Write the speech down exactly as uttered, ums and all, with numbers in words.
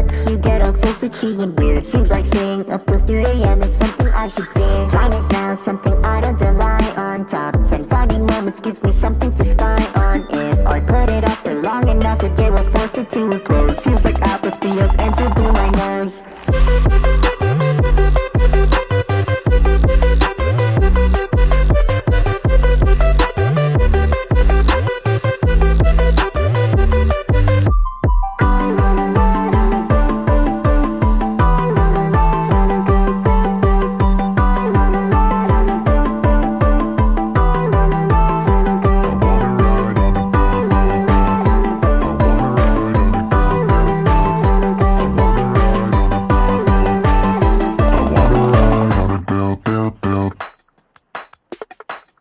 much, you get all so switchy and weird. Seems like staying up till three a m is something I should fear. Time is now something I don't rely on. Top ten finding moments gives me something to spy on. If I put it off for long enough, the day will force it to a close. Seems like apathy has entered through my nose.